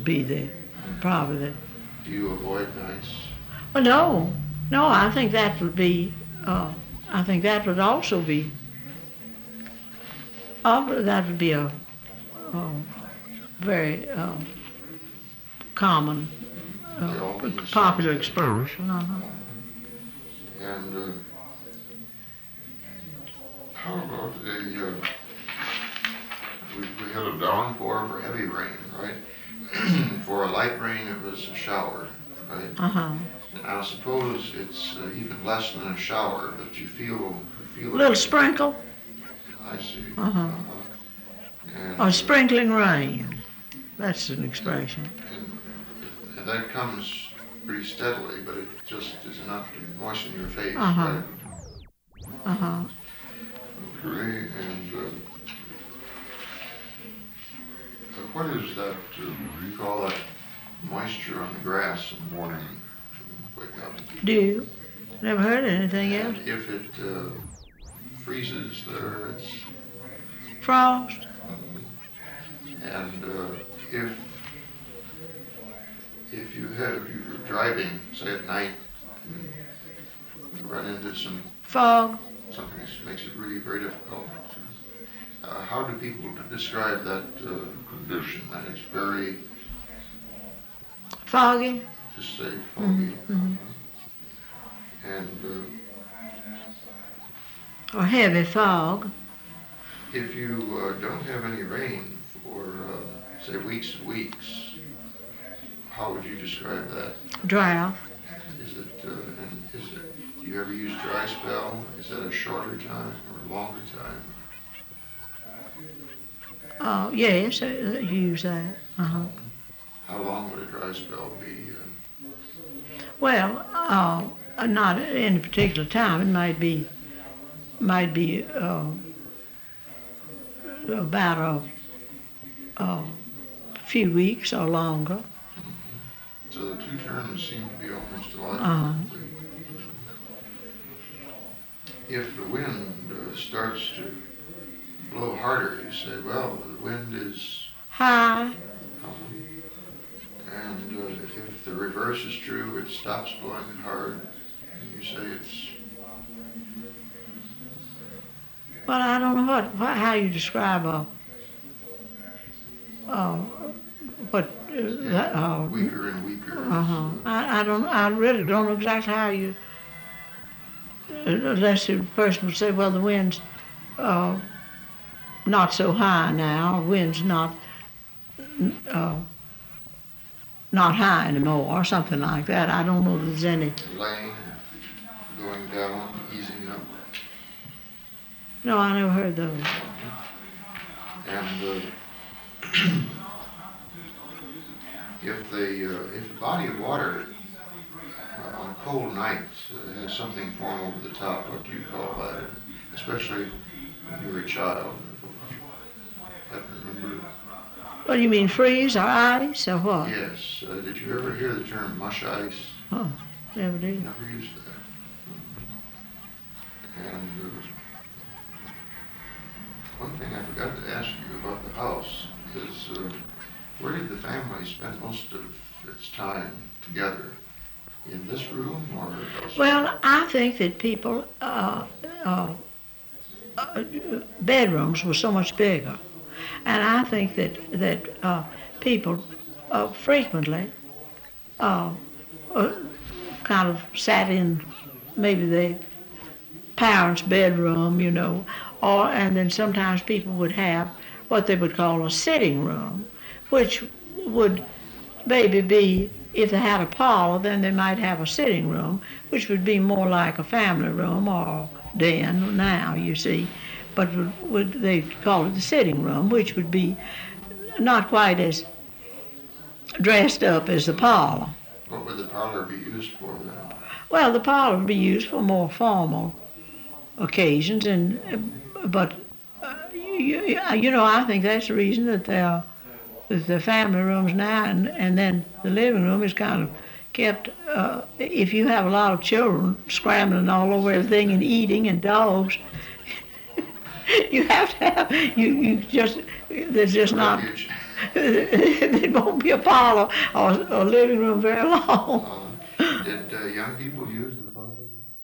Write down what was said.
be probably the. Do you avoid nights? Well, no, I think that would be, I think that would also be, that would be a very common, They all do the same popular thing. expression. And how about we had a downpour for heavy rain, right? For a light rain, it was a shower, right? Uh-huh. Now suppose it's even less than a shower, but you feel A little sprinkle. I see. Uh-huh. And, Or sprinkling rain. That's an expression. and that comes pretty steadily, but it just is enough to moisten your face, Uh-huh. right? Uh-huh. Okay, and what is that, you call that moisture on the grass in the morning when you wake up? Dew. Never heard anything else. And if it freezes there, it's, Frost. and if you were driving, say at night, and you run into something Fog. that makes it really very difficult. How do people describe that condition? That it's very, Foggy. just say, foggy. Mm-hmm. And Or heavy fog. if you don't have any rain for, say, weeks and weeks, how would you describe that? Drought. Is it, do you ever use dry spell? Is that a shorter time or a longer time? Yes, use that. Uh-huh. How long would a dry spell be? Well, not at any particular time. It might be about a few weeks or longer. So the two terms seem to be almost alike. Uh-huh. If the wind starts to blow harder, you say, well, the wind is, High. and if the reverse is true, it stops blowing hard, and you say it's, Well, I don't know how you describe weaker and weaker. Uh-huh. I really don't know exactly how you, unless the person would say, well, the wind's not so high now, wind's not high anymore, or something like that. I don't know if there's any. Laying, going down, easing up. No, I never heard those. And if the body of water on a cold night has something form over the top, what do you call that? Especially when you were a child. I can remember. What do you mean, freeze or ice or what? Yes. Did you ever hear the term mush ice? Oh, never did. Never used that. And one thing I forgot to ask you about the house is where did the family spend most of its time together? In this room or elsewhere? Well, I think that people, bedrooms were so much bigger. And I think that people frequently kind of sat in maybe the parents' bedroom, you know, and then sometimes people would have what they would call a sitting room, which would maybe be, if they had a parlor, then they might have a sitting room, which would be more like a family room or den now, you see. But they call it the sitting room, which would be not quite as dressed up as the parlor. What would the parlor be used for then? Well, the parlor would be used for more formal occasions, but you know, I think that's the reason that the family rooms now, and then the living room is kind of kept. If you have a lot of children scrambling all over everything and eating, and dogs, you have to have there's just not. it won't be a parlor or living room very long. Did young people use the parlor?